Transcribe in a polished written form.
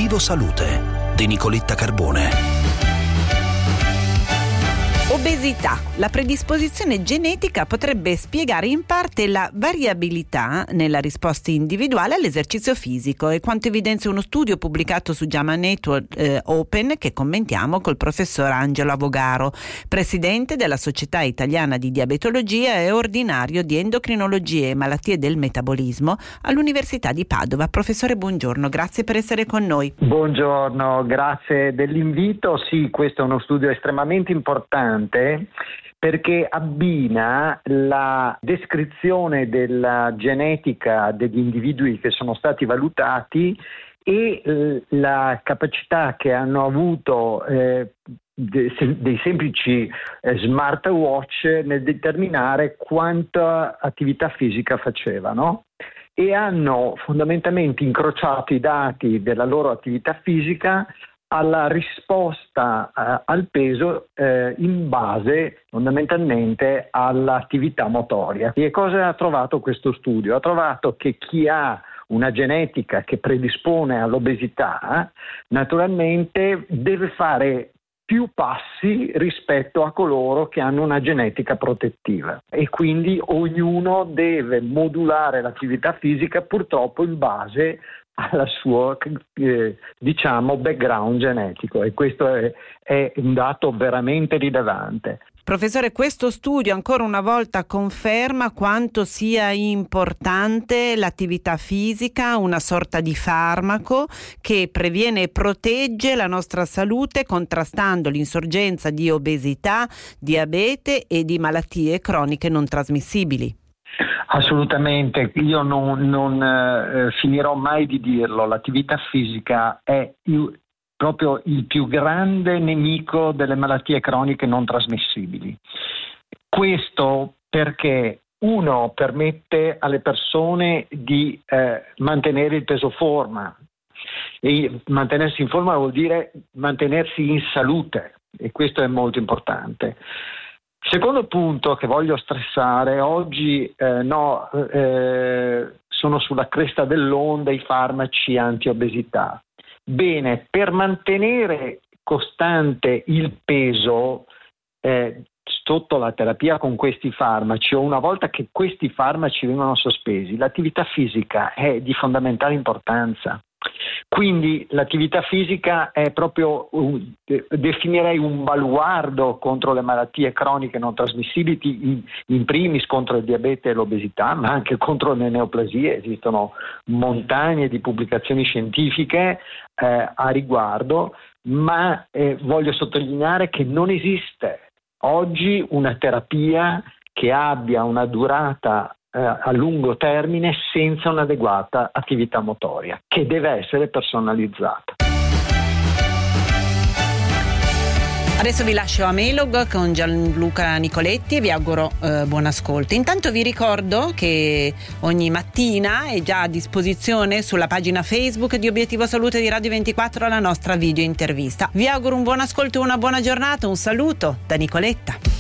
Obiettivo Salute di Nicoletta Carbone. Obesità. La predisposizione genetica potrebbe spiegare in parte la variabilità nella risposta individuale all'esercizio fisico, e quanto evidenzia uno studio pubblicato su JAMA Network Open che commentiamo col professor Angelo Avogaro, presidente della Società Italiana di Diabetologia e ordinario di endocrinologia e malattie del metabolismo all'Università di Padova. Professore, buongiorno, grazie per essere con noi. Buongiorno, grazie dell'invito. Sì, questo è uno studio estremamente importante perché abbina la descrizione della genetica degli individui che sono stati valutati e la capacità che hanno avuto dei semplici smartwatch nel determinare quanta attività fisica facevano, e hanno fondamentalmente incrociato i dati della loro attività fisica alla risposta al peso in base fondamentalmente all'attività motoria. E cosa ha trovato questo studio? Ha trovato che chi ha una genetica che predispone all'obesità naturalmente deve fare più passi rispetto a coloro che hanno una genetica protettiva, e quindi ognuno deve modulare l'attività fisica purtroppo in base alla sua background genetico, e questo è un dato veramente rilevante. Professore, questo studio ancora una volta conferma quanto sia importante l'attività fisica, una sorta di farmaco che previene e protegge la nostra salute contrastando l'insorgenza di obesità, diabete e di malattie croniche non trasmissibili. Assolutamente, io non finirò mai di dirlo, l'attività fisica è proprio il più grande nemico delle malattie croniche non trasmissibili. Questo perché uno permette alle persone di mantenere il peso forma, e mantenersi in forma vuol dire mantenersi in salute, e questo è molto importante. Secondo punto che voglio stressare, oggi sono sulla cresta dell'onda i farmaci antiobesità. Bene, per mantenere costante il peso sotto la terapia con questi farmaci, o una volta che questi farmaci vengono sospesi, l'attività fisica è di fondamentale importanza. Quindi l'attività fisica è proprio, definirei un baluardo contro le malattie croniche non trasmissibili, in primis contro il diabete e l'obesità, ma anche contro le neoplasie. Esistono montagne di pubblicazioni scientifiche a riguardo, ma voglio sottolineare che non esiste oggi una terapia che abbia una durata a lungo termine senza un'adeguata attività motoria, che deve essere personalizzata. Adesso vi lascio a Melog con Gianluca Nicoletti e vi auguro buon ascolto. Intanto vi ricordo che ogni mattina è già a disposizione sulla pagina Facebook di Obiettivo Salute di Radio 24 la nostra video intervista. Vi auguro un buon ascolto e una buona giornata. Un saluto da Nicoletta.